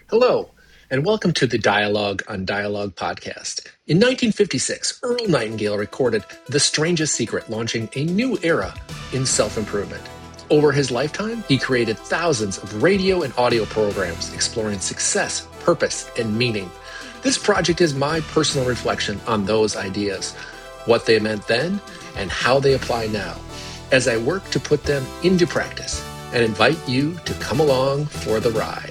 Hello, and welcome to the Dialogue on Dialogue podcast. In 1956, Earl Nightingale recorded The Strangest Secret, launching a new era in self-improvement. Over his lifetime, he created thousands of radio and audio programs exploring success, purpose, and meaning. This project is my personal reflection on those ideas, what they meant then, and how they apply now, as I work to put them into practice, and invite you to come along for the ride.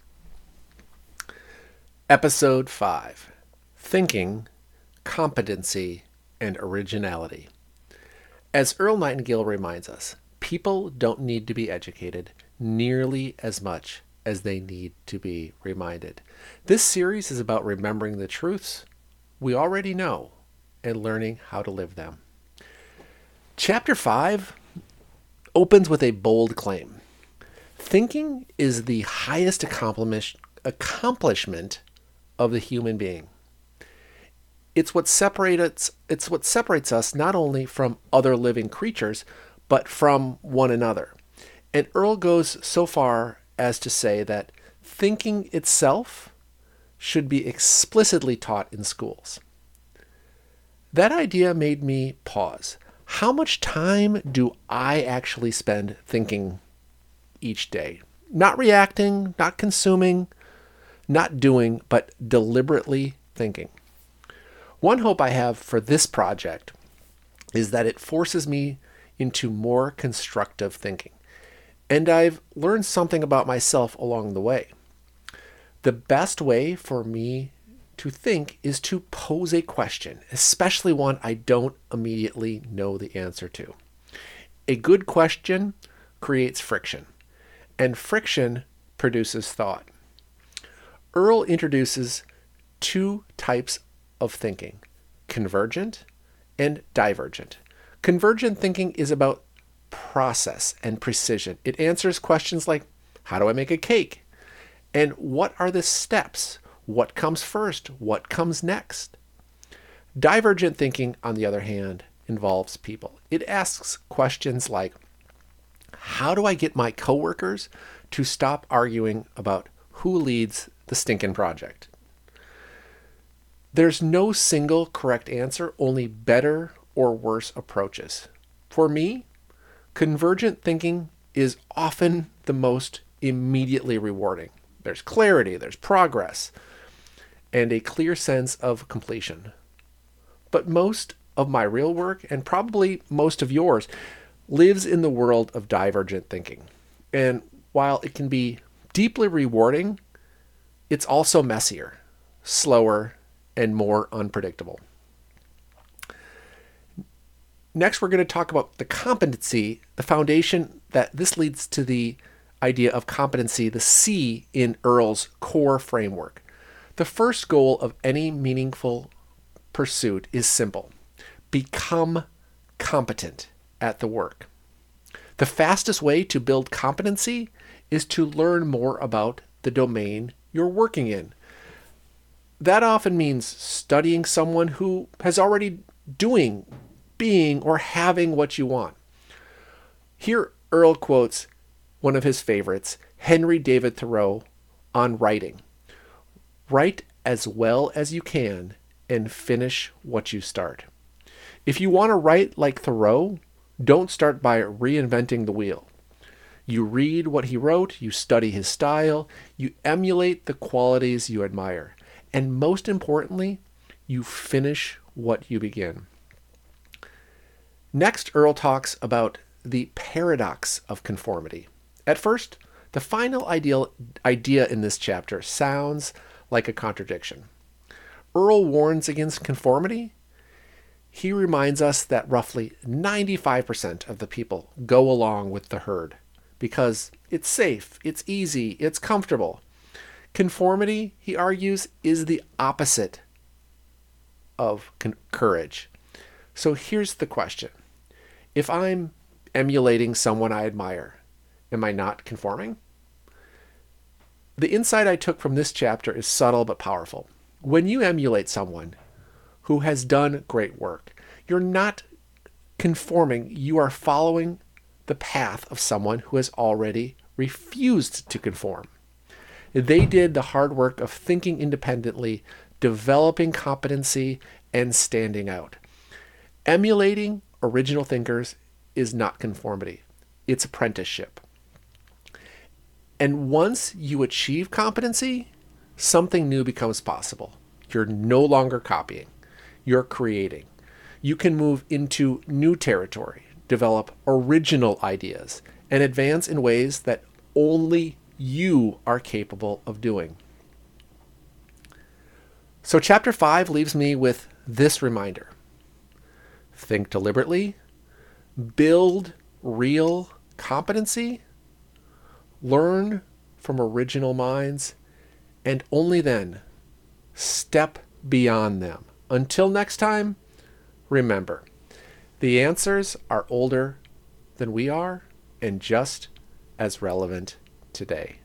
Episode 5, Thinking, Competency, and Originality. As Earl Nightingale reminds us, people don't need to be educated nearly as much as they need to be reminded. This series is about remembering the truths we already know and learning how to live them. Chapter 5 opens with a bold claim. Thinking is the highest accomplishment of the human being. It's what separates us not only from other living creatures, but from one another. And Earl goes so far as to say that thinking itself should be explicitly taught in schools. That idea made me pause. How much time do I actually spend thinking each day? Not reacting, not consuming, not doing, but deliberately thinking. One hope I have for this project is that it forces me into more constructive thinking. And I've learned something about myself along the way. The best way for me to think is to pose a question, especially one I don't immediately know the answer to. A good question creates friction, and friction produces thought. Earl introduces two types of thinking, convergent and divergent. Convergent thinking is about process and precision. It answers questions like, how do I make a cake? And what are the steps? What comes first? What comes next? Divergent thinking, on the other hand, involves people. It asks questions like, how do I get my coworkers to stop arguing about who leads the stinking project? There's no single correct answer, only better or worse approaches. For me, convergent thinking is often the most immediately rewarding. There's clarity, there's progress, and a clear sense of completion. But most of my real work, and probably most of yours, lives in the world of divergent thinking. And while it can be deeply rewarding, it's also messier, slower, and more unpredictable. Next, we're going to talk about the competency, the foundation that this leads to the idea of competency, the C in Earl's core framework. The first goal of any meaningful pursuit is simple: become competent at the work. The fastest way to build competency is to learn more about the domain you're working in. That often means studying someone who has already doing, being, or having what you want. Here, Earl quotes one of his favorites, Henry David Thoreau, on writing. Write as well as you can and finish what you start. If you want to write like Thoreau, don't start by reinventing the wheel. You read what he wrote, you study his style, you emulate the qualities you admire, and most importantly, you finish what you begin. Next, Earl talks about the paradox of conformity. At first, the final idea in this chapter sounds like a contradiction. Earl warns against conformity. He reminds us that roughly 95% of the people go along with the herd because it's safe, it's easy, it's comfortable. Conformity, he argues, is the opposite of courage. So here's the question. If I'm emulating someone I admire, am I not conforming? The insight I took from this chapter is subtle but powerful. When you emulate someone who has done great work, you're not conforming, you are following the path of someone who has already refused to conform. They did the hard work of thinking independently, developing competency, and standing out. Emulating original thinkers is not conformity, it's apprenticeship. And once you achieve competency, something new becomes possible. You're no longer copying, you're creating. You can move into new territory, develop original ideas, and advance in ways that only you are capable of doing. So, chapter 5 leaves me with this reminder: think deliberately, build real competency, learn from original minds, and only then step beyond them. Until next time, remember, the answers are older than we are and just as relevant today.